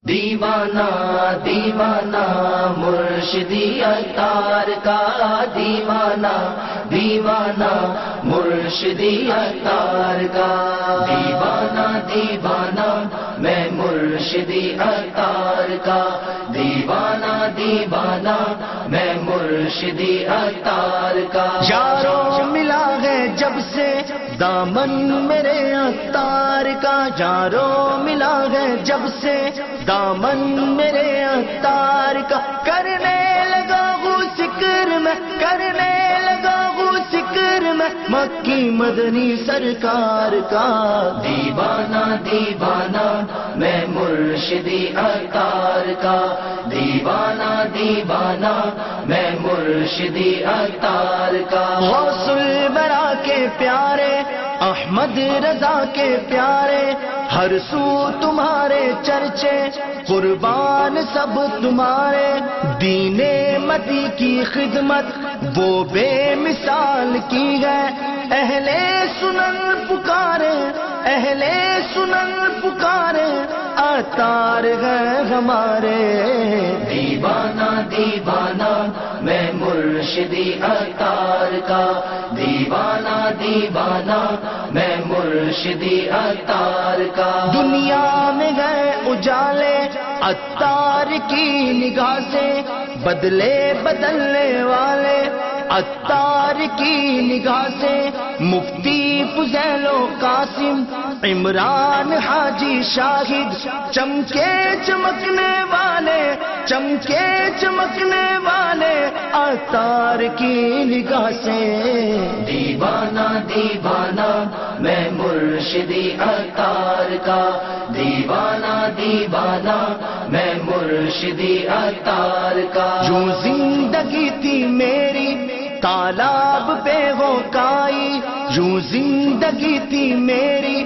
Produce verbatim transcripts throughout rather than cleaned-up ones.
دیوانہ دیوانہ مرشدی عطار کا دیوانہ دیوانہ مرشدی عطار کا دیوانہ دیوانہ میں مرشدی عطار کا دیوانہ دیوانہ میں مرشدی عطار کا یارو ملا ہے جب سے دامن میرے عطار کا یارو ملا ہے جب سے دامن میرے عطار کا کرنے لگا ہوں ذکر میں کرنے لگا ہوں ذکر میں مکی مدنی سرکار کا دیوانہ دیوانہ میں مرشدی عطار کا دیوانہ دیوانہ میں مرشدی عطار کا غوث البرا کے پیارے احمد رضا کے پیارے ہر سو تمہارے چرچے قربان سب تمہارے دین مدی کی خدمت وہ بے مثال کی ہے اہل سنن پکارے اہل سنن پکارے عطار ہے ہمارے دیوانہ دیوانہ میں مرشدی عطار کا دیوانہ دیوانہ میں مرشدی عطار کا دنیا میں گئے اجالے عطار کی نگاہ سے بدلے بدلنے والے عطار کی نگاہ سے مفتی فضیل و قاسم عمران حاجی شاہد چمکے چمکنے والے چمکے چمکنے والے عطار کی نگاہ سے دیوانہ دیوانہ میں مرشدی عطار کا دیوانہ دیوانہ میں مرشدی عطار کا جو زندگی تھی میری تالاب پہ وہ کائی یوں زندگی تھی میری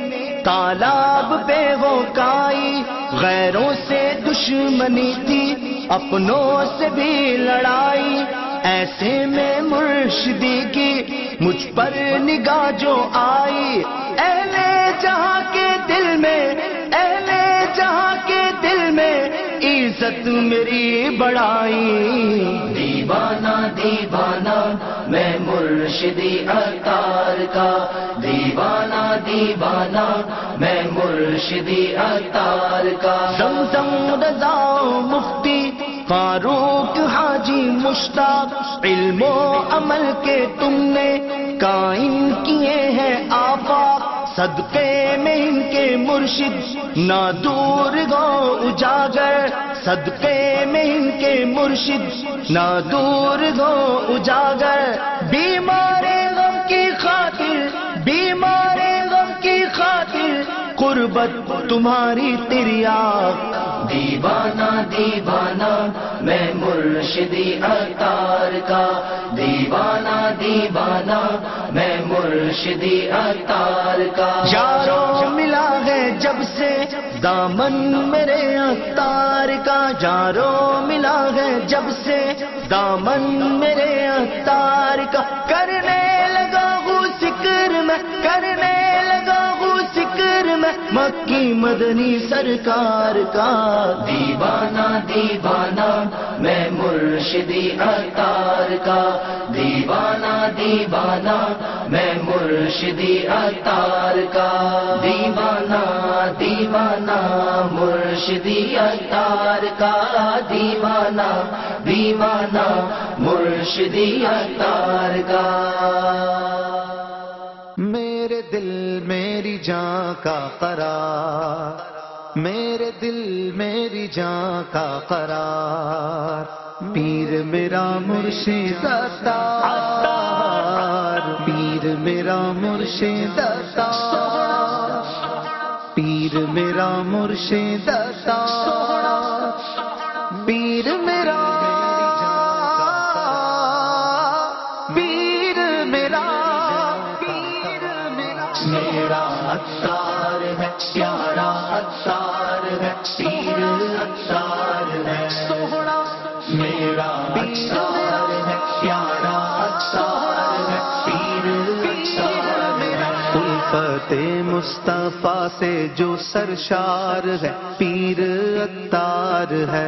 تالاب پہ وہ کائی غیروں سے دشمنی تھی اپنوں سے بھی لڑائی ایسے میں مرشدی کی مجھ پر نگاہ جو آئی اہل جہاں کے دل میں اہل جہاں کے دل میں عزت میری بڑھائی دیوانہ دیوانہ میں مرشدی عطار کا دیوانہ دیوانہ میں مرشدی عطار کا زمزم رضا مفتی فاروق حاجی مشتاق علم و عمل کے تم نے قائم کیے ہیں آفاق صدقے میں ان کے مرشد نہ دور گو اجاگر صدقے میں ان کے مرشد نہ دور گو اجاگر بیمار غم کی خاطر بیمار غم کی خاطر قربت تمہاری تریاق دیوانہ دیوانہ میں مرشدی عطار کا دیوانہ دیوانہ میں مرشدی عطار کا یارو ملا ہے جب سے دامن میرے عطار کا یارو ملا ہے جب سے دامن میرے عطار کا کرنے لگا ہوں ذکر میں کرنے لگا ہوں ذکر میں مکی مدنی سرکار کا دیوانہ دیوانہ میں مرشدی عطار کا دیوانہ دیوانہ میں مرشدی عطار کا دیوانہ دیوانہ مرشدی عطار کا دیوانہ دیوانہ مرشدی عطار کا میرے دل میری جان کا قرار میرے دل میری جان کا قرار پیر میرا مرشد عطار پیر میرا مرشد عطار پیر میرا مرشد عطار پیر میرا پیر میرا میرا عطار ہے پیارا عطار ہے پیر عطار ہے سوہنا میرا عطار ہے پیارا عطار ہے پیر عطار ہے صفت مصطفیٰ سے جو سرشار ہے پیر عطار ہے،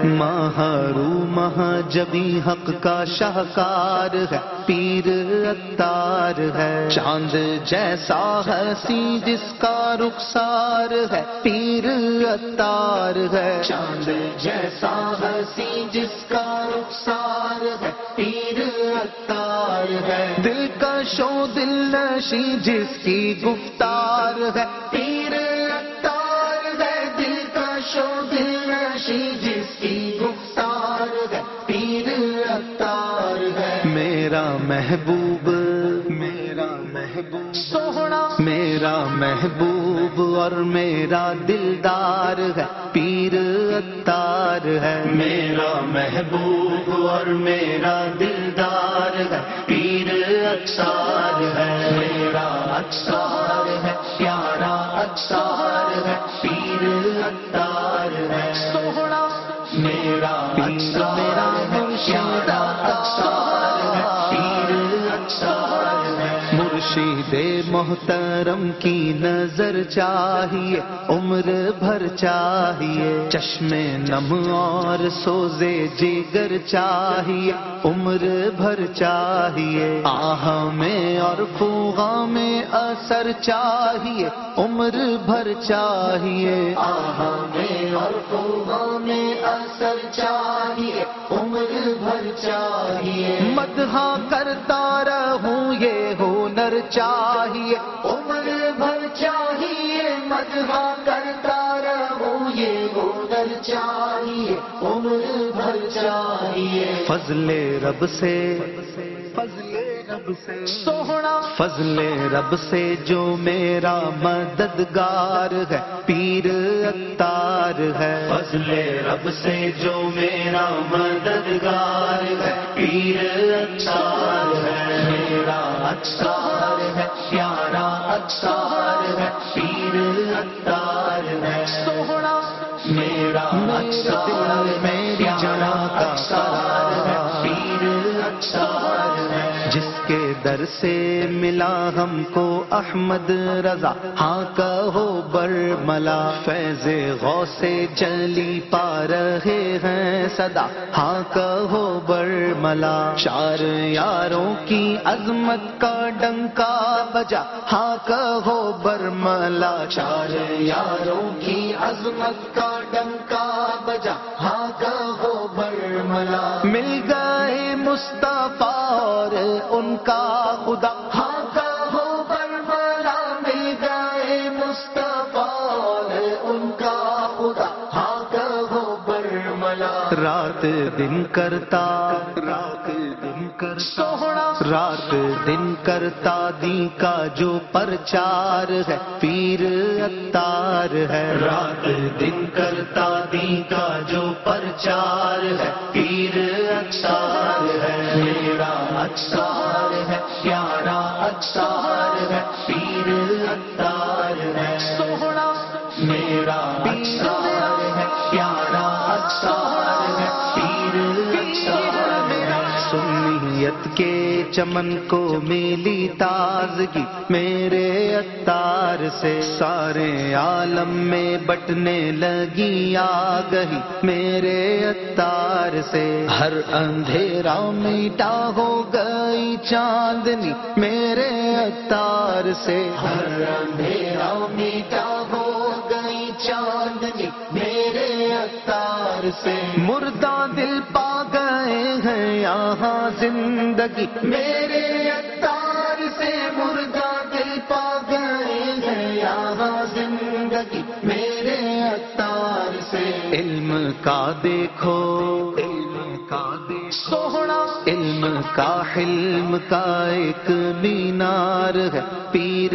محروم جبی حق کا شاہکار ہے پیر عطار ہے، چاند جیسا ہنسی جس کا رخسار ہے پیر عطار ہے، چاند جیسا ہنسی جس کا رخسار ہے پیر عطار ہے، دل کا شو دل نشی جس کی گفتار ہے پیر عطار ہے، دل کا شو دل نشی جس کی گفتار ہے پیر عطار ہے، میرا محبوب میرا محبوب سوہنا، میرا محبوب اور میرا دلدار ہے پیر عطار ہے، میرا محبوب اور میرا دلدار ہے پیر عطار ہے، میرا عطار ہے پیارا عطار ہے پیر عطار ہے، سوہنا میرا میرا مرشد عطار ہے پیر عطار ہے، مرشد محترم کی نظر چاہیے عمر بھر چاہیے، چشم نم اور سوزے جگر چاہیے عمر بھر چاہیے، آہ میں اور فوغا میں اثر چاہیے عمر بھر چاہیے، آہ میں اور فوغا میں اثر چاہیے عمر بھر چاہیے، مدح کرتا رہوں یہ ہنر چاہیے عمر بھر چاہیے، مدح کرتا رہوں یہ ہنر چاہیے عمر بھر چاہیے، فضل رب سے فضل رب سے سوہنا، فضل رب سے جو میرا مددگار ہے پیر عطار ہے، فضل رب سے جو میرا مددگار ہے پیر عطار ہے، میرا عطار ہے پیارا عطار ہے پیر عطار ہے، سوہنا میرا عطار میری جان کا عطار ہے پیر عطار ہے، جس کے در سے ملا ہم کو احمد رضا ہاں کہو برملا، فیض غوث جلی پا رہے ہیں صدا ہاں کہو برملا، چار یاروں کی عظمت کا ڈنکا بجا ہاں کہو برملا، چار یاروں کی عظمت کا ڈنکا بجا ہاں کہو برملا، مل گئے مصطفیٰ اور ان کا خدا ہاں کہو برملا، مل گئے مصطفیٰ اور ان کا خدا ہاں کہو برملا، رات دن کرتا رات دن کر سوہنا، رات دن کرتا دی کا جو پرچار ہے پیر عطار ہے، رات دن کرتا دی کا جو پرچار ہے پیر عطار ہے، میرا عطار ہے پیارا عطار ہے پیر عطار ہے، سوہنا میرا عطار ہے پیارا عطار ہے پیر عطار ہے، سنیت کے چمن کو ملی تازگی میرے عطار سے، سارے عالم میں بٹنے لگی آگہی میرے عطار سے، ہر اندھیرا میٹا ہو گئی چاندنی میرے عطار سے، ہر اندھیرا میٹا ہو گئی چاندنی میرے عطار سے، مردہ دل پا گئے ہیں یہاں زندگی میرے عطار سے، مردہ دل پا گئے ہیں یہاں زندگی میرے عطار سے، علم کا دیکھو علم کا دیکھو سوہنا، علم کا حلم کا ایک مینار ہے پیر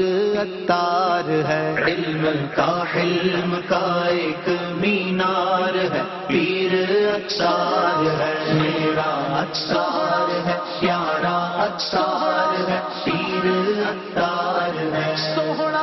عطار ہے، علم کا حلم کا ایک مینار ہے پیر عطار ہے، میرا عطار ہے پیارا عطار ہے پیر عطار ہے، سوہنا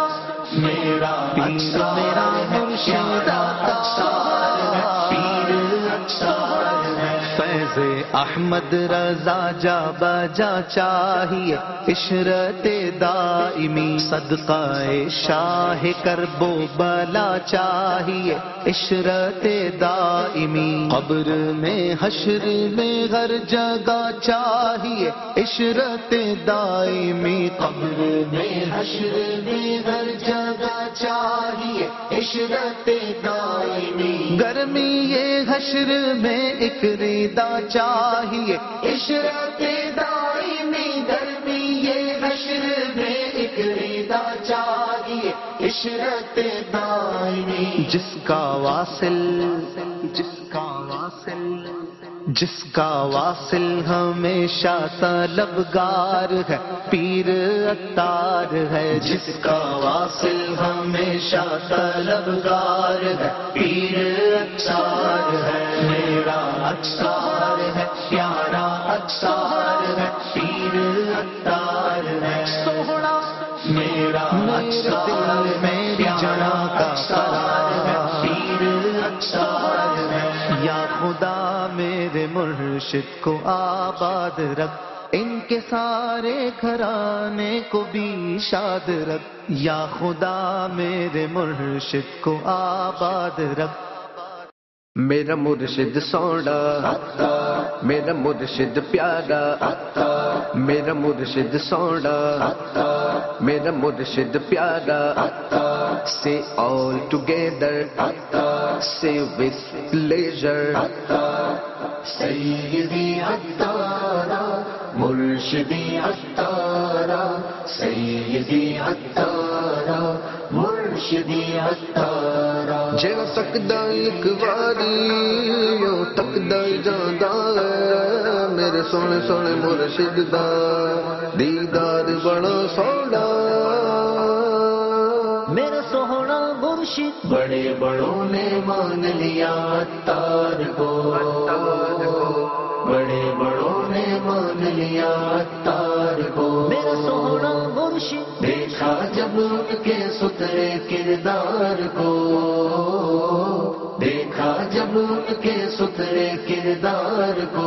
میرا میرا مرشد عطار ہے پیر عطار ہے، فیض احمد رضا جا بجا چاہیے عشرت دائمی، صدقہ شاہ کرب و بلا چاہیے عشرت دائمی، قبر میں حشر میں ہر جگہ چاہیے عشرت دائمی، قبر میں حشر میں ہر جگہ چاہیے عشرت دائمی، گرمی یہ حشر میں ایک ردا چاہیے عشرت دائمی، گرمی یہ حشر میں ایک ردا چاہیے عشرت دائمی، جس کا واصل جس کا واصل جس کا واصل ہمیشہ طلبگار ہے پیر عطار ہے، جس کا واصل ہمیشہ طلبگار ہے پیر عطار ہے، میرا عطار ہے پیارا عطار ہے پیر عطار ہے، سوہنا میرا عطار میری جان کا عطار ہے پیر عطار ہے، یا خدا میرے مرشد کو آباد رکھ، ان کے سارے گھرانے کو بھی شاد رکھ، یا خدا میرے مرشد کو آباد رکھ، میرا مرشد سونا میرا مرشد پیارا، میرا مرشد سونا میرا مرشد پیارا، say all together say with pleasure، سیدی عطارا مرشدی عطارا، سیدی عطارا مرشدی عطارا، جڑا تکدا ایک واری یوں تکدا جاندا ہے، میرے سونے سونے مرشد دا دیدار بڑا سونا، میرا سوہنا مرشد بڑے بڑوں نے مان لیا عطار کو، بڑے بڑوں نے مان لیا عطار کو، میرا سوہنا مرشد دیکھا جب ان کے ستھرے کردار کو، دیکھا جب ان کے ستھرے کردار کو،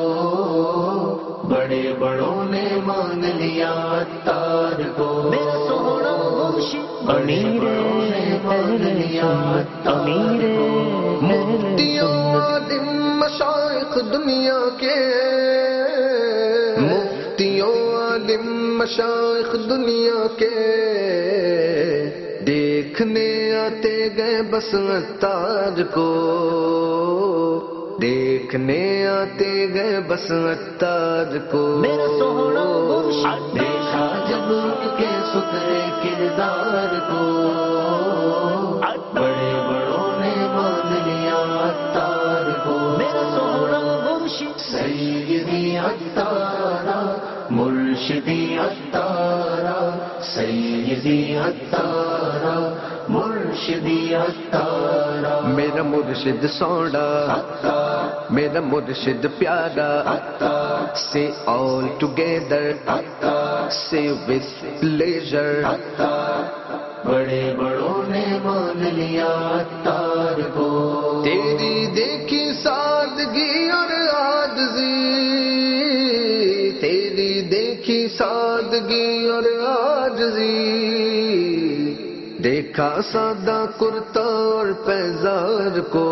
بڑے بڑوں نے مان لیا عطار کو، میرا سوہنا مرشد امیر مان لیا امیر مفتیوں عالم مشائخ دنیا کے، مفتیوں عالم مشائخ دنیا کے، دیکھنے آتے گئے بس عطار کو، دیکھنے آتے گئے بس عطار کو، میرا سوہنا مرشد دیکھا جب ان کے ستھرے کردار کو، بڑے بڑوں نے مان لیا عطار کو، میرا سوہنا مرشد سیدی عطارا مرشدی عطارا، سیدی عطارا مرشدی عطارا، میرا مرشد سونا میرا مرشد پیارا، say all together say with pleasure، بڑے بڑوں نے مان لیا عطار کو، تیری دیکھی سادگی اور عاجزی، تیری دیکھی سادگی اور عاجزی، دیکھا سادہ کرتا اور پیزار کو،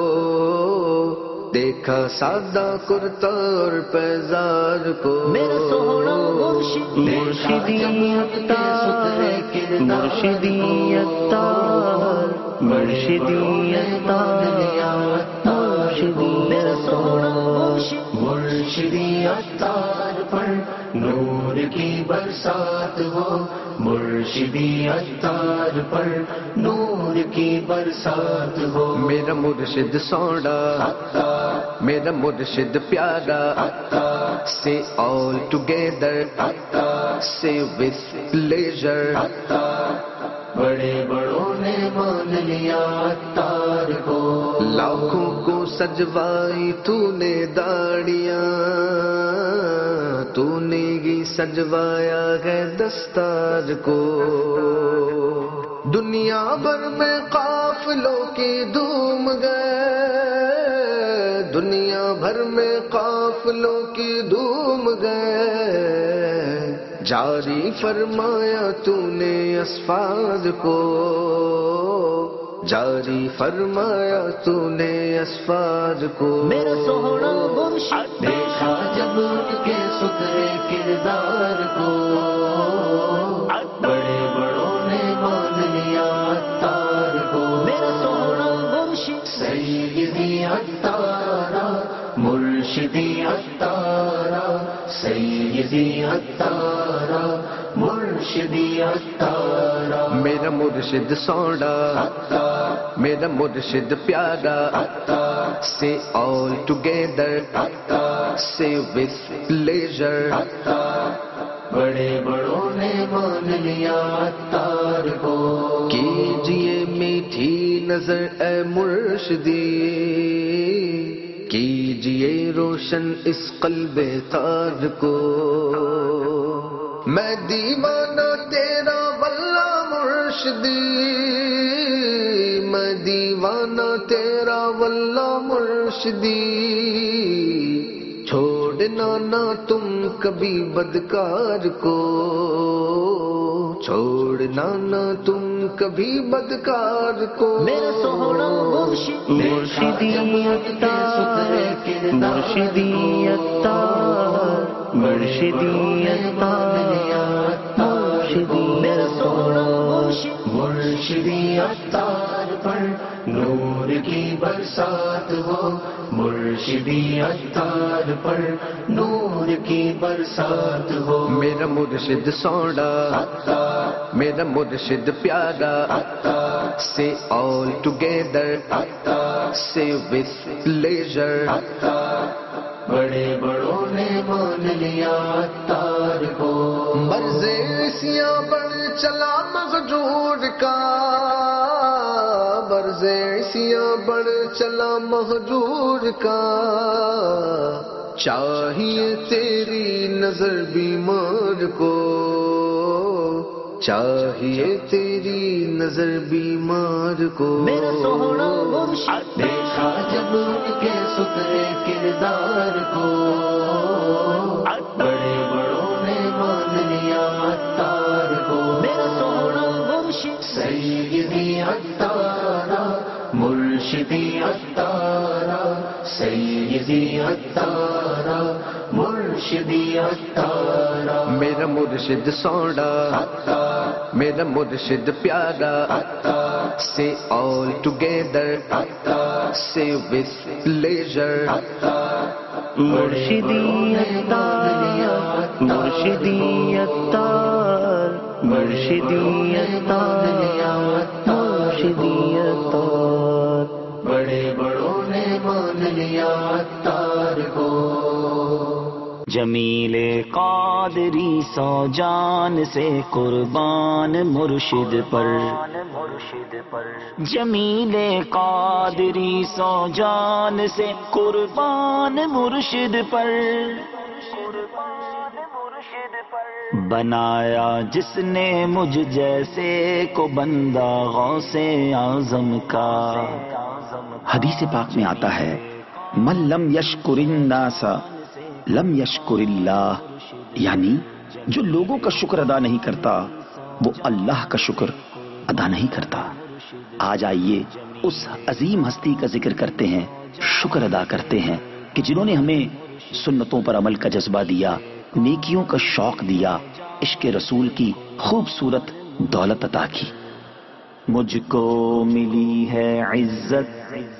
دیکھا سادہ کرتا اور پیزار کو، میرا سوہنا مرشد مرشدی عطار مرشدی عطار مرشدی عطار مرشدی، میرا سوہنا مرشد مرشدی عطار پر نور کی برسات ہو، مرشدی عطار پر نور کی برسات ہو، میرا مرشد سونا میرا مرشد پیارا، say all together say with pleasure، بڑے بڑوں نے مان لیا عطار کو، لاکھوں کو سجوائی تو نے داڑیاں، تو نے ہی سجوایا ہے دستار کو، دنیا بھر میں قافلوں کی دھوم گئے، دنیا بھر میں قافلوں کی دھوم گئے، جاری فرمایا تو نے اسفار کو، جاری فرمایا تو نے اسفار کو۔ میرا سوہنا مرشد دیکھا جب ان کے ستھرے کردار کو، بڑے بڑوں نے مان لیا عطار کو۔ میرا سوہنا مرشد سیدی عطارا مرشدی عطارا، سیدی عطارا مرشدی عطارا۔ میرا مرشد سوڑا، میرا مرشد پیارا، say all together, say with pleasure۔ بڑے بڑوں نے مان لیا عطار کو، کیجئے میٹھی نظر اے مرشدی، کیجئے روشن اس قلب تار کو۔ میں دیوانہ تیرا واللہ مرشدی، میں دیوانہ تیرا واللہ مرشدی، چھوڑنا نہ تم کبھی بدکار کو، چھوڑنا نہ تم کبھی بدکار کو۔ میرا سوہنا مرشد مرشدی عطار، مرشدی عطار، مرشدی عطار، مرشدی۔ میرا سوہنا مرشد مرشدی عطار پر نور کی برسات ہو، مرشدی عطار پر نور کی برسات ہو۔ میرا مرشد سوڑا، میرا مرشد پیارا، say all together, say with pleasure۔ بڑے بڑوں نے مان لیا عطار کو، مرض عیسیاں بڑھ چلا مہجور کا، مرض عیسیاں بڑھ چلا مہجور کا، چاہیے تیری نظر بیمار کو، چاہیے تیری نظر بیمار کو۔ میرا سوہنا مرشد دیکھا جب ان کے ستھرے کردار کو، بڑے بڑوں نے مان لیا عطار کو۔ میرا سوہنا مرشد سیدی عطارا مرشدی عطارا، سیدی عطارا مرشدی عطارا۔ میرا مرشد سوڑا، میرا مرشد پیارا، say all together, say with pleasure۔ مرشدی Attar, مرشدی Attar, مرشدی Attar, مرشدی Attar. بڑے بڑوں نے مان لیا عطار کو، جمیل قادری سو جان سے قربان مرشد پر، جمیل قادری سو جان سے قربان مرشد پر، بنایا جس نے مجھ جیسے کو بندہ غوث اعظم کا۔ حدیث پاک میں آتا ہے من لم یشکر الناس لم یشکر اللہ، یعنی جو لوگوں کا شکر ادا نہیں کرتا وہ اللہ کا شکر ادا نہیں کرتا۔ آج آئیے اس عظیم ہستی کا ذکر کرتے ہیں، شکر ادا کرتے ہیں کہ جنہوں نے ہمیں سنتوں پر عمل کا جذبہ دیا، نیکیوں کا شوق دیا، عشق رسول کی خوبصورت دولت عطا کی۔ مجھ کو ملی ہے عزت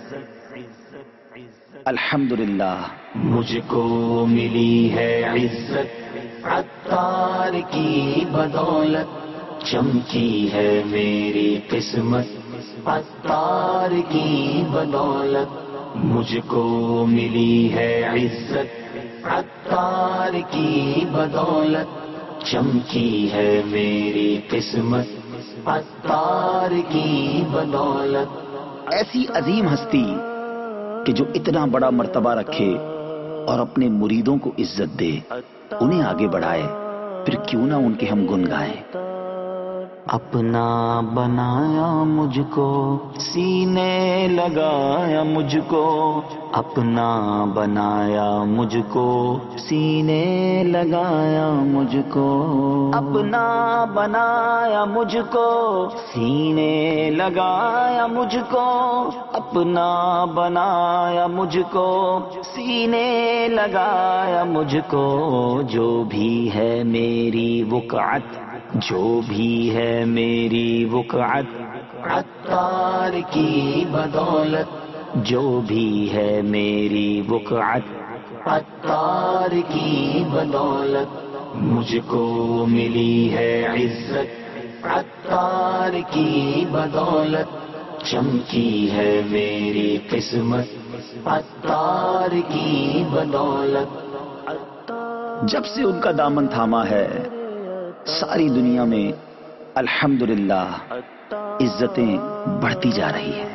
الحمدللہ، مجھ کو ملی ہے عزت عطار کی بدولت، چمکی ہے میری قسمت عطار کی بدولت، مجھ کو ملی ہے عزت عطار کی بدولت، چمکی ہے میری قسمت عطار کی بدولت۔ ایسی عظیم ہستی کہ جو اتنا بڑا مرتبہ رکھے اور اپنے مریدوں کو عزت دے، انہیں آگے بڑھائے، پھر کیوں نہ ان کے ہم گن گائیں۔ اپنا بنایا مجھ کو، سینے لگایا مجھ کو، اپنا بنایا مجھ کو، سینے لگایا مجھ کو، اپنا بنایا مجھ کو، سینے لگایا مجھ کو، اپنا بنایا مجھ کو، سینے لگایا مجھ کو، جو بھی ہے میری وقعت، جو بھی ہے میری وقعت، عطار کی بدولت، جو بھی ہے میری وقعت، عطار کی بدولت، مجھ کو ملی ہے عزت، عطار کی بدولت، چمکی ہے میری قسمت، عطار کی بدولت۔ جب سے ان کا دامن تھاما ہے ساری دنیا میں الحمدللہ عزتیں بڑھتی جا رہی ہیں۔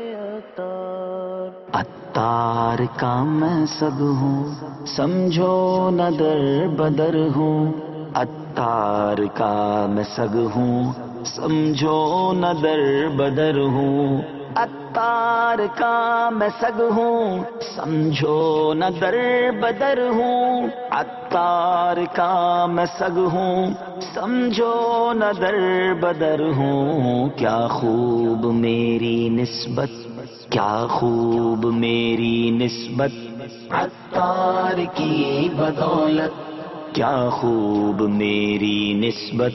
عطار کا میں سگ ہوں، سمجھو نہ در بدر ہوں، عطار کا میں سگ ہوں، سمجھو نہ در بدر ہوں، عطار کا میں سگ ہوں، سمجھو نہ در بدر ہوں، عطار کا میں سگ ہوں، سمجھو نہ در بدر ہوں، کیا خوب میری نسبت، کیا خوب میری نسبت، عطار کی بدولت، کیا خوب میری نسبت،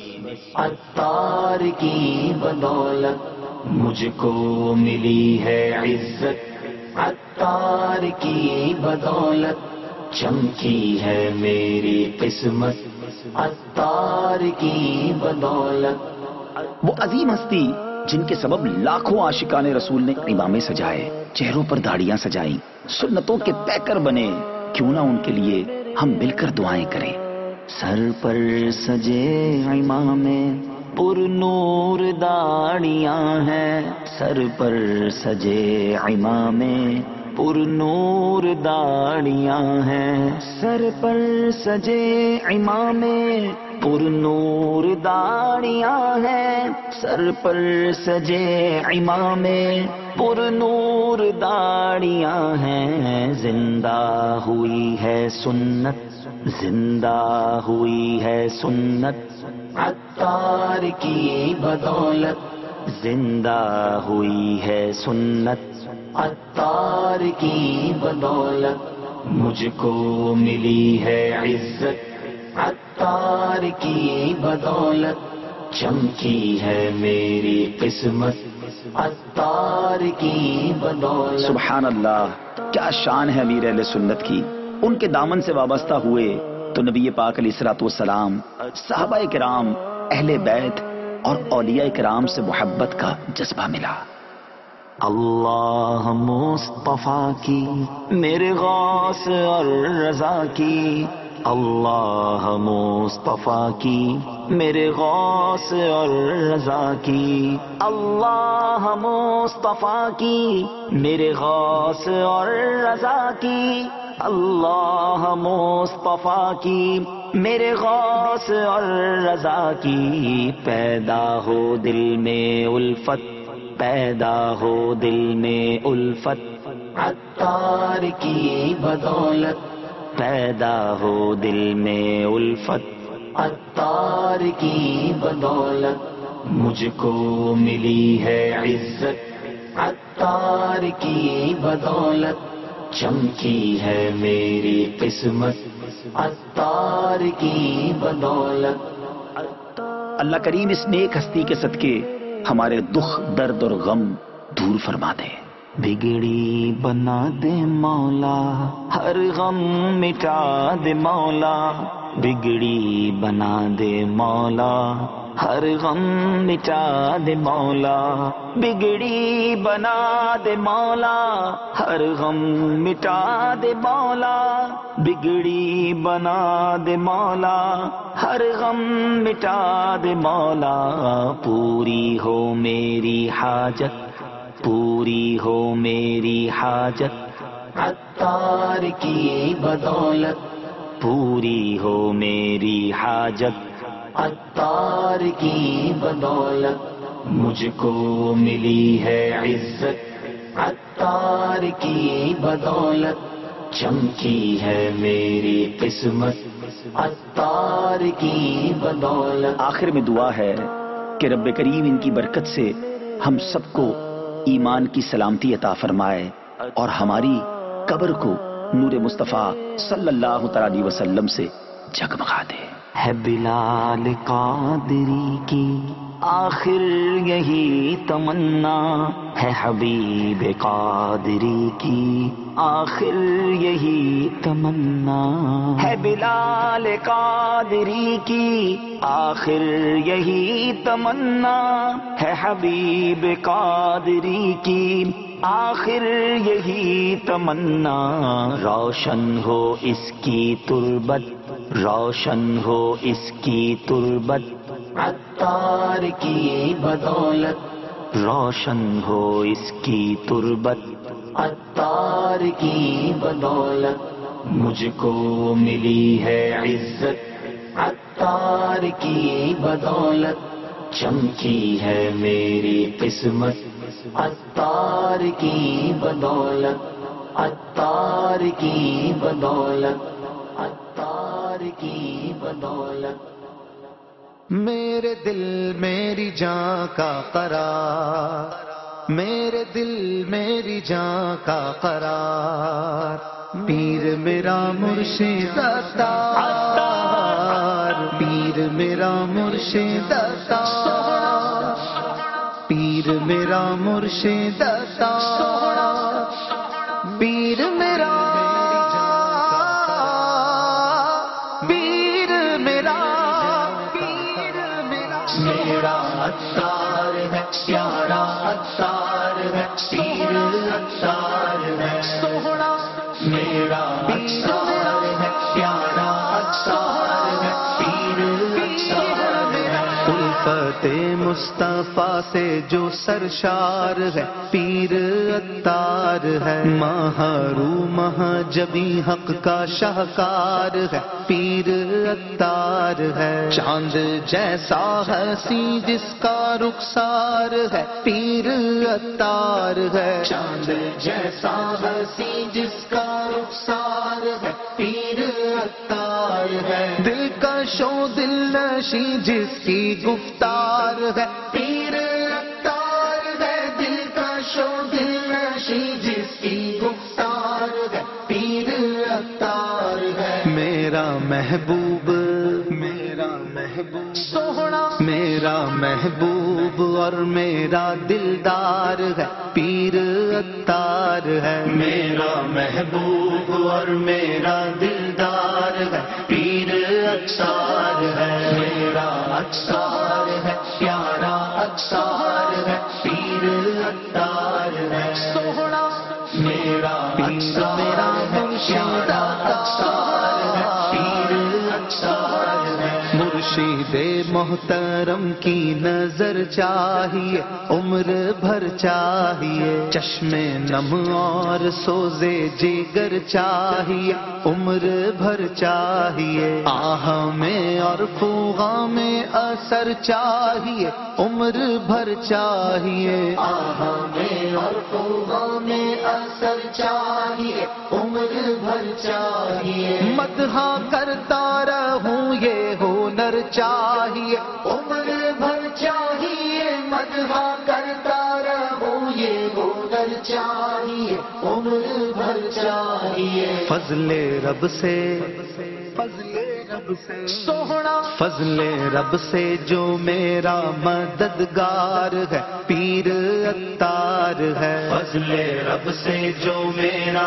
عطار کی بدولت، مجھ کو ملی ہے عزت، عطار کی بدولت، چمکی ہے میری قسمت، عطار کی بدولت۔ وہ عظیم ہستی جن کے سبب لاکھوں عاشقان رسول نے امامے سجائے، چہروں پر داڑیاں سجائیں، سنتوں کے پیکر بنے، کیوں نہ ان کے لیے ہم مل کر دعائیں کریں۔ سر پر سجے امامے پر نور داڑیاں ہیں، سر پر سجے امامے پر نور داڑیاں ہیں، سر پر سجے امامے پر نور داڑیاں ہیں، سر پر سجے امامے پر نور داڑیاں ہیں، زندہ ہوئی ہے سنت، زندہ ہوئی ہے سنت، عطار کی بدولت، زندہ ہوئی ہے سنت، عطار کی بدولت، مجھ کو ملی ہے عزت، عطار کی بدولت، چمکی ہے میری قسمت، عطار کی بدولت۔ سبحان اللہ، کیا شان ہے امیر اہل سنت کی۔ ان کے دامن سے وابستہ ہوئے تو نبی پاک علیہ الصلوۃ والسلام، صحابہ کرام، اہل بیت اور اولیاء کرام سے محبت کا جذبہ ملا۔ اللہ مصطفیٰ کی میرے غوث اور رضا کی، اللہ مصطفیٰ کی میرے غوث اور رضا کی، اللہ مصطفیٰ کی میرے غوث اور رضا کی، اللہ مصطفیٰ کی میرے غوث اور رضا کی، پیدا ہو دل میں الفت، پیدا ہو دل میں الفت، عطار کی بدولت، پیدا ہو دل میں الفت، عطار کی بدولت، مجھ کو ملی ہے عزت، عطار کی بدولت، چمکی ہے میری قسمت، عطار کی بدولت۔ اللہ کریم اس نیک ہستی کے صدقے ہمارے دکھ، درد اور غم دور فرما دے۔ بگڑی بنا دے مولا، ہر غم مٹا دے مولا، بگڑی بنا دے مولا، ہر غم مٹا دے مولا، بگڑی بنا دے مولا، ہر غم مٹا دے مولا، بگڑی بنا دے مولا، ہر غم مٹا دے مولا، پوری ہو میری حاجت، پوری ہو میری حاجت، عطار کی بدولت، پوری ہو میری حاجت، عطار کی بدولت مجھ کو ملی ہے عزت، عطار کی بدولت چمکی ہے میری قسمت، عطار کی بدولت۔ آخر میں دعا ہے کہ رب کریم ان کی برکت سے ہم سب کو ایمان کی سلامتی عطا فرمائے اور ہماری قبر کو نور مصطفیٰ صلی اللہ تعالی علیہ وسلم سے جگمگا دے۔ ہے بلال قادری کی آخر یہی تمنا، ہے حبیب قادری کی آخر یہی تمنا، ہے بلال قادری کی آخر یہی تمنا، ہے حبیب قادری کی آخر یہی تمنا، روشن ہو اس کی تربت، روشن ہو اس کی تربت، عطار کی بدولت روشن ہو اس کی تربت، عطار کی بدولت مجھ کو ملی ہے عزت، عطار کی بدولت چمکی ہے میری قسمت، عطار کی بدولت، عطار کی بدولت، عطار کی بدولت۔ میرے دل میری جان کا قرار، میرے دل میری جان کا قرار، پیر میرا مرشد عطار، پیر میرا مرشد عطار، پیر میرا مرشد عطار، پیر میرا میرا عطار ہے، پیارا عطار ہے، پیر عطار ہے، میرا عطار ہے، پیارا عطار ہے، پیر عطار ہے۔ الفت مصطفیٰ سے جو سرشار ہے پیر عطار ہے، مہرو مہجبی حق کا شاہکار ہے پیر عطار ہے، چاند جیسا حسی جس کا رخسار ہے پیر عطار ہے، چاند جیسا حسی جس کا رخسار ہے پیر عطار ہے، دل کا شو دل نشی جس کی گفتار ہے پیر عطار ہے، دل کا شو دل نشی جس کی گفتار ہے پیر عطار ہے، میرا محبوب میرا محبوب سوہنا، میرا محبوب اور میرا دلدار ہے پیر عطار ہے، میرا محبوب اور میرا دلدار ہے پیر عطار ہے، میرا عطار ہے، پیارا عطار ہے، پیر عطار ہے، سوہنا میرا عطار ہے، پیارا عطار ہے، پیر عطار ہے۔ مرشد محترم کی نظر چاہیے، عمر بھر چاہیے، چشم نم اور سوزے جگر چاہیے، عمر بھر چاہیے، آہ میں اور فوغا میں اثر چاہیے، عمر بھر چاہیے، آہ میں اور فوغا میں اثر چاہیے، عمر بھر چاہیے، مدحا کرتا رہوں یہ ہنر چاہیے، عمر بھر چاہیے، مدحا کرتا رہوں یہ ہنر چاہیے، عمر بھر چاہیے، فضل رب سے فضل رب سے سوہنا، فضل رب سے جو میرا مددگار ہے پیر عطار ہے، فضل رب سے جو میرا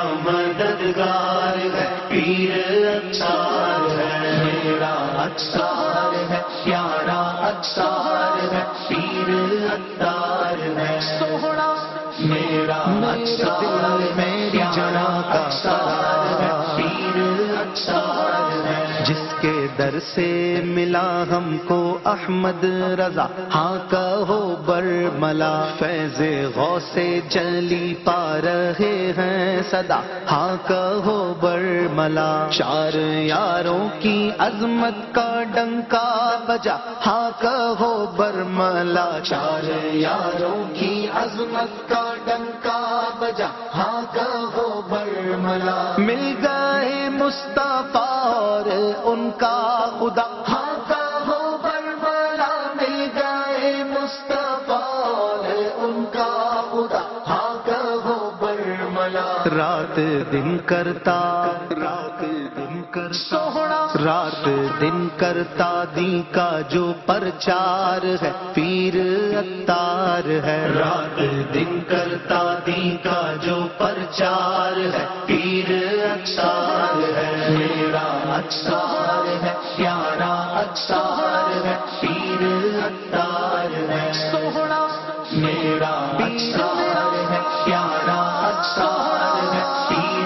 مددگار ہے پیر عطار ہے، میرا عطار ہے، پیارا عطار ہے، پیر عطار ہے، سوہنا میرا عطار ہے، پیارا عطار ہے، پیر عطار ہے، جس کے در سے ملا ہم کو احمد رضا، ہاں کہو برملا، فیض غوث جلی پا رہے ہیں صدا، ہاں کہو برملا، چار یاروں کی عظمت کا ڈنکا بجا، ہاں کہو برملا، چار یاروں کی عظمت کا ڈنکا بجا، ہاں کہو برملا، مل گئے مصطفیٰ اور ان کا خدا، ہاں کہو برملا، مل گئے مصطفیٰ اور ان کا خدا، ہاں کہو برملا، رات دن کرتا رات دن کر سوہنا، رات دن کرتا دی کا جو پرچار ہے پیر عطار ہے، رات دن کرتا دی کا جو پرچار ہے پیر عطار ہے، میرا عطار ہے پیارا عطار ہے پیر عطار ہے، سوہنا میرا عطار ہے پیارا عطار ہے پیر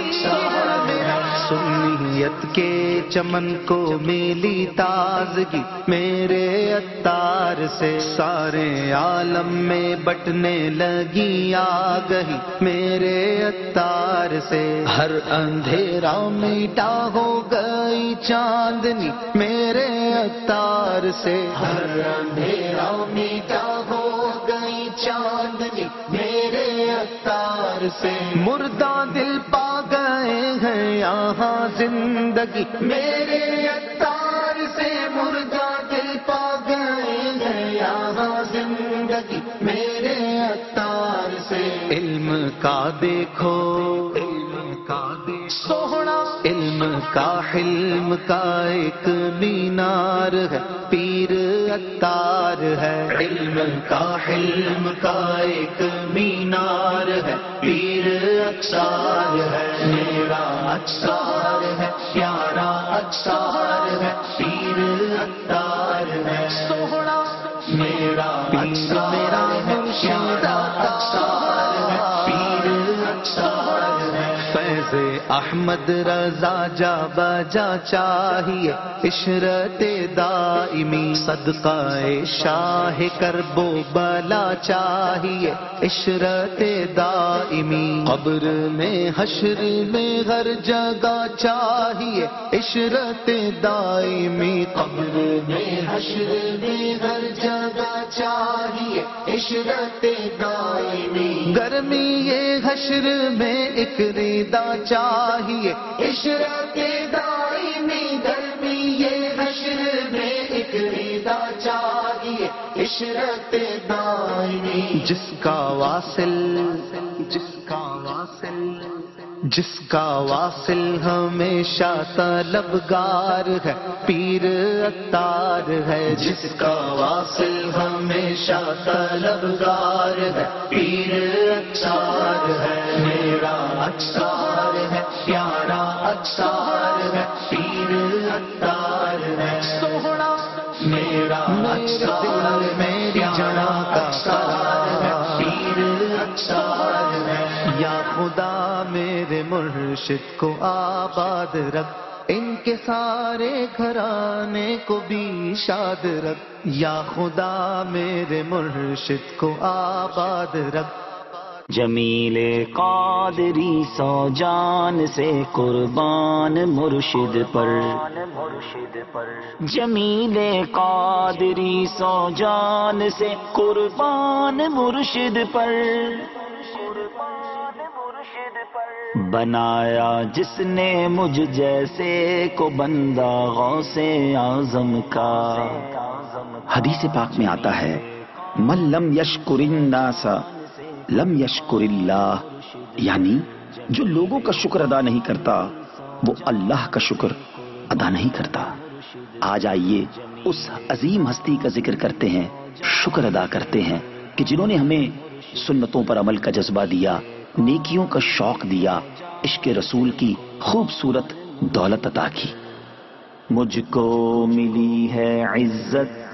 عطار ہے، سنیت کے چمن کو میلی تازگی میرے عطار سے، سارے عالم میں بٹنے لگی آگہی میرے عطار سے، ہر اندھیرا میٹا ہو گئی چاندنی میرے عطار سے، ہر اندھیرا میٹا ہو گئی چاندنی میرے عطار سے، مردہ دل پا گئے ہیں یہاں زندگی میرے عطار سے، مردہ دل پا گئے ہیں یہاں زندگی میرے عطار سے، علم کا دیکھو علم کا دیکھو سوہنا، علم کا حلم کا ایک مینار ہے پیر عطار ہے، علم کا حلم کا ایک مینار ہے پیر عطار ہے، میرا عطار ہے پیارا عطار ہے پیر عطار ہے، سوہنا میرا عطار میرا پیارا عطار ہے پیر عطار ہے، فیض احمد رضا جا بجا چاہیے عشرت دائمی، صدقہ شاہ کرب و بلا چاہیے عشرت دائمی، قبر میں حشر میں ہر جگہ چاہیے عشرت دائمی، قبر میں حشر میں ہر جگہ چاہیے عشرت دائمی، گرمی یہ حشر میں ایک ردا چاہیے عشرت دائمی، گرمی یہ حشر میں ایک ردا چاہیے عشرت دائمی، جس کا واصل جس کا واصل جس کا واصل ہمیشہ طلبگار ہے پیر عطار ہے، جس کا واصل ہمیشہ طلبگار ہے پیر عطار ہے، میرا عطار ہے پیارا عطار ہے پیر عطار ہے، سوہنا میرا عطار میری جان کا عطار ہے پیر عطار ہے، یا خدا میرے مرشد کو آباد رکھ، ان کے سارے گھرانے کو بھی شاد رکھ، یا خدا میرے مرشد کو آباد رکھ، جمیل قادری سو جان سے قربان مرشد پر، جمیل قادری سو جان سے قربان مرشد پر، بنایا جس نے مجھ جیسے کو بندہ غوث اعظم کا، حدیث پاک میں آتا ہے من لم یشکر الناس لم یشکر اللہ، یعنی جو لوگوں کا شکر ادا نہیں کرتا وہ اللہ کا شکر ادا نہیں کرتا۔ آج آئیے اس عظیم ہستی کا ذکر کرتے ہیں، شکر ادا کرتے ہیں کہ جنہوں نے ہمیں سنتوں پر عمل کا جذبہ دیا، نیکیوں کا شوق دیا، عشق رسول کی خوبصورت دولت عطا کی۔ مجھ کو ملی ہے عزت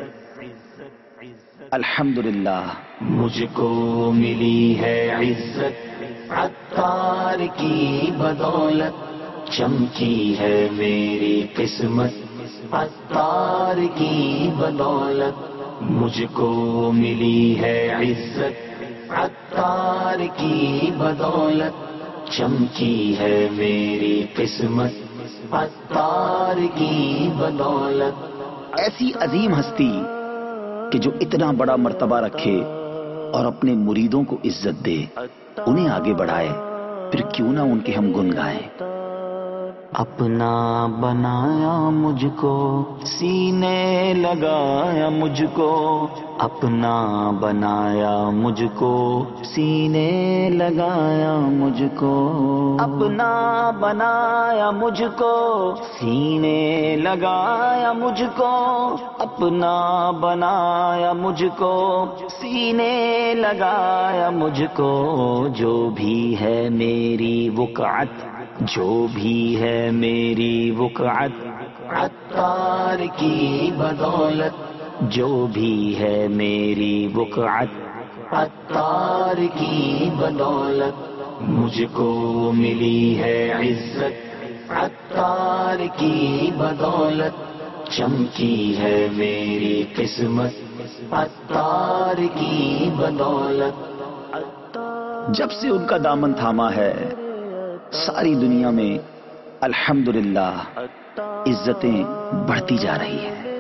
الحمدللہ، مجھ کو ملی ہے عزت عطار کی بدولت، چمکی ہے میری قسمت عطار کی بدولت مجھ کو ملی ہے عزت عطار کی بدولت چمکی ہے میری قسمت عطار کی بدولت۔ ایسی عظیم ہستی کہ جو اتنا بڑا مرتبہ رکھے اور اپنے مریدوں کو عزت دے، انہیں آگے بڑھائے، پھر کیوں نہ ان کے ہم گن گائیں۔ اپنا بنایا مجھ کو، سینے لگایا مجھ کو، اپنا بنایا مجھ کو، سینے لگایا مجھ کو، اپنا بنایا مجھ کو، سینے لگایا مجھ کو، اپنا بنایا مجھ کو، سینے لگایا مجھ کو، جو بھی ہے میری وقعت، جو بھی ہے میری وقعت عطار کی بدولت، جو بھی ہے میری وقعت عطار کی بدولت مجھ کو ملی ہے عزت عطار کی بدولت چمکی ہے میری قسمت عطار کی بدولت۔ جب سے ان کا دامن تھاما ہے، ساری دنیا میں الحمدللہ عزتیں بڑھتی جا رہی ہیں۔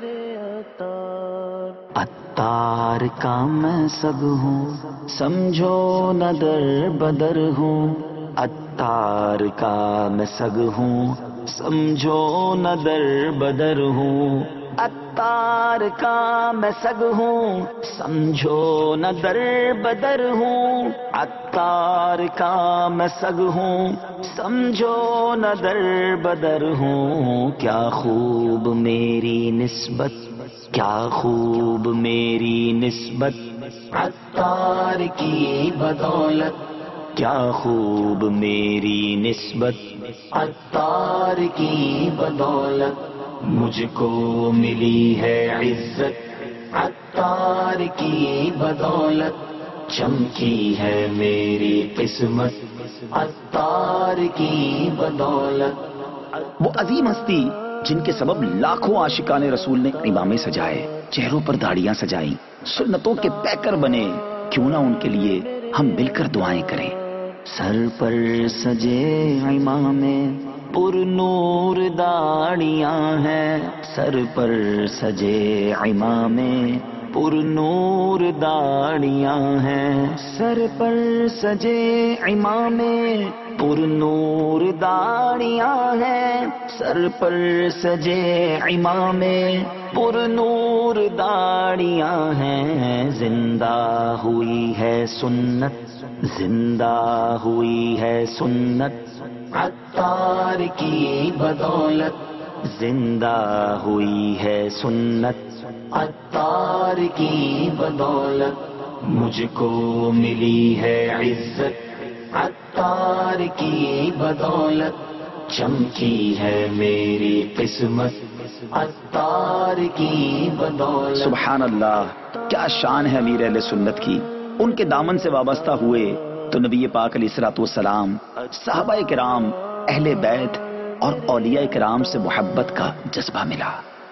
عطار کا میں سگ ہوں، سمجھو نہ در بدر ہوں، عطار کا میں سگ ہوں، سمجھو نہ در بدر ہوں، عطار کا میں سگ ہوں، سمجھو نہ در بدر ہوں، عطار کا میں سگ ہوں، سمجھو نہ در بدر ہوں، کیا خوب میری نسبت، کیا خوب میری نسبت عطار کی بدولت، کیا خوب میری نسبت عطار کی بدولت مجھ کو ملی ہے عزت عطار کی بدولت چمکی ہے میری قسمت عطار کی بدولت۔ وہ عظیم ہستی جن کے سبب لاکھوں عاشقان رسول نے امامے سجائے، چہروں پر داڑیاں سجائیں، سنتوں کے پیکر بنے، کیوں نہ ان کے لیے ہم مل کر دعائیں کریں۔ سر پر سجے امامے پر نور داڑیاں ہیں، سر پر سجے امامے پر نور داڑیاں ہیں، سر پر سجے امامے پر نور داڑیاں ہیں، سر پر سجے امامے پر نور داڑیاں ہیں، زندہ ہوئی ہے سنت، زندہ ہوئی ہے سنت عطار کی بدولت، زندہ ہوئی ہے سنت عطار کی بدولت مجھ کو ملی ہے عزت عطار کی بدولت چمکی ہے میری قسمت عطار کی بدولت۔ سبحان اللہ، کیا شان ہے امیر اہل سنت کی۔ ان کے دامن سے وابستہ ہوئے تو نبی پاک علیہ الصلوۃ والسلام، صحابہ کرام، اہل بیت اور اولیاء کرام سے محبت کا جذبہ ملا۔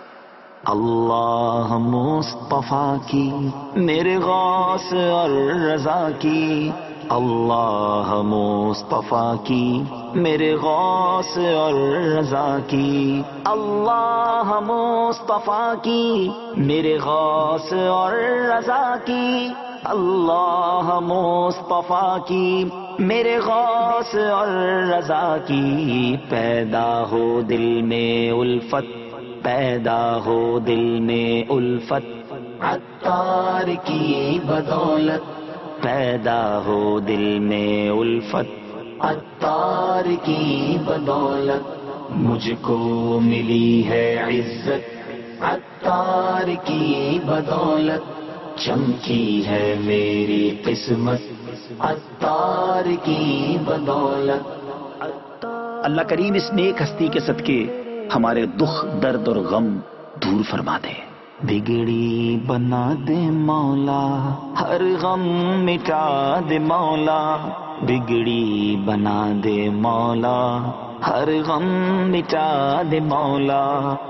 اللہ مصطفیٰ کی میرے غوث اور رضا کی، اللہ مصطفیٰ کی میرے غوث اور رضا کی، اللہ مصطفیٰ کی میرے غوث اور رضا کی، اللہ مصطفیٰ کی میرے غوث اور رضا کی، پیدا ہو دل میں الفت، پیدا ہو دل میں الفت عطار کی بدولت، پیدا ہو دل میں الفت عطار کی بدولت مجھ کو ملی ہے عزت عطار کی بدولت چمکی ہے میری قسمت عطار کی بدولت۔ اللہ کریم اس نیک ہستی کے صدقے ہمارے دکھ، درد اور غم دور فرما دے۔ بگڑی بنا دے مولا، ہر غم مٹا دے مولا، بگڑی بنا دے مولا، ہر غم مٹا دے مولا،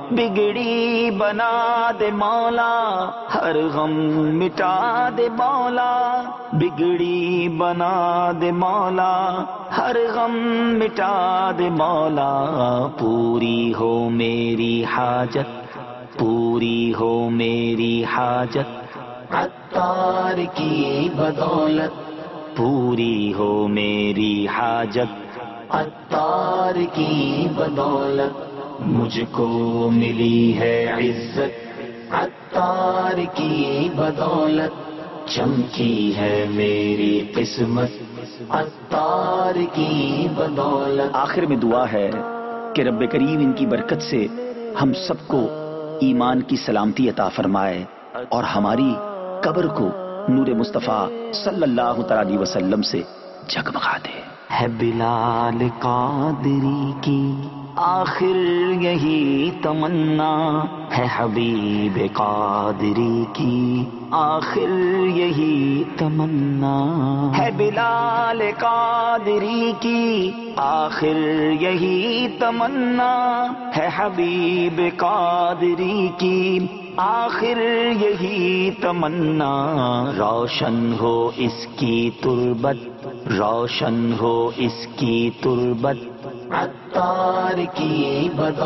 بگڑی بنا دے مولا، ہر غم مٹا دے مولا، بگڑی بنا دے مولا، ہر غم مٹا دے مولا، پوری ہو میری حاجت، پوری ہو میری حاجت، عطار کی بدولت، پوری ہو میری حاجت، عطار کی بدولت، مجھ کو ملی ہے عزت، عطار کی بدولت، چمکی ہے میری قسمت، عطار کی بدولت۔ آخر میں دعا ہے کہ رب کریم ان کی برکت سے ہم سب کو ایمان کی سلامتی عطا فرمائے اور ہماری قبر کو نور مصطفیٰ صلی اللہ تعالی علیہ وسلم سے جگمگا دے۔ ہے بلال قادری کی آخر یہی تمنا، ہے حبیب قادری کی آخر یہی تمنا، ہے بلال قادری کی آخر یہی تمنا، ہے حبیب قادری کی آخر یہی تمنا، روشن ہو اس کی تربت، روشن ہو اس کی تربت، عطار کی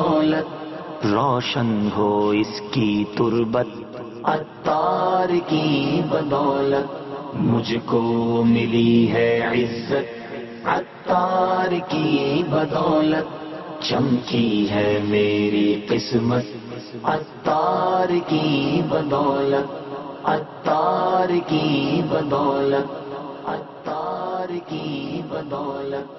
بدولت، روشن ہو اس کی تربت، عطار کی بدولت، مجھ کو ملی ہے عزت، عطار کی بدولت، چمکی ہے میری قسمت، عطار کی بدولت، عطار کی بدولت، عطار کی بدولت۔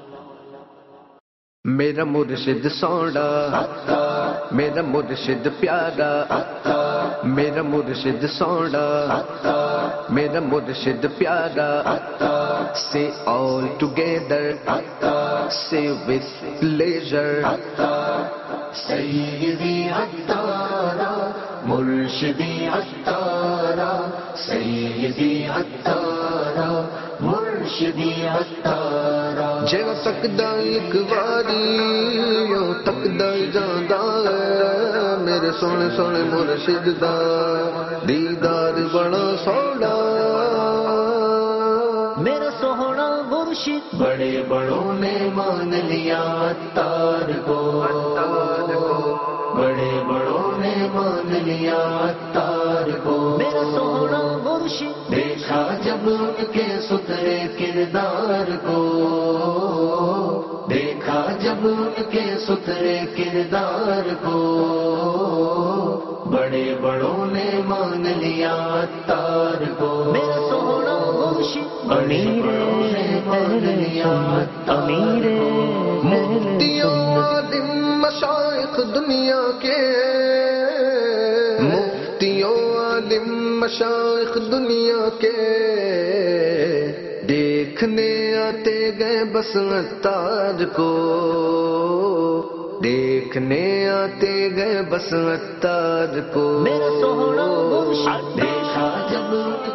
میرا مرشد سونا، میرا مرشد پیارا، میرا مرشد سونا، میرا مرشد پیارا، say all together, say with pleasure، سیدی عطارا مرشدی عطارا، سیدی عطارا مرشدی عطارا، جو تکدا ایک واری یوں تکدا جاندا ہے، میرے سونے سونے مرشد دا دیدار بڑا سونا، میرا سوہنا مرشد بڑے بڑوں نے مان لیا عطار کو، بڑے بڑوں نے مان لیا عطار کو، میرا سوہنا مرشد دیکھا جب ان کے ستھرے کردار کو، دیکھا جب ان کے ستھرے کردار کو، بڑے بڑوں نے مان لیا عطار کو، میرا سوہنا مرشد امیر مان لیا عطار کو، مفتیوں عالم مشائخ دنیا کے، مفتیوں عالم مشائخ دنیا کے، دیکھنے آتے گئے بس عطار کو، دیکھنے آتے گئے بس عطار کو، میرا سوہنا مرشد دیکھا جب ان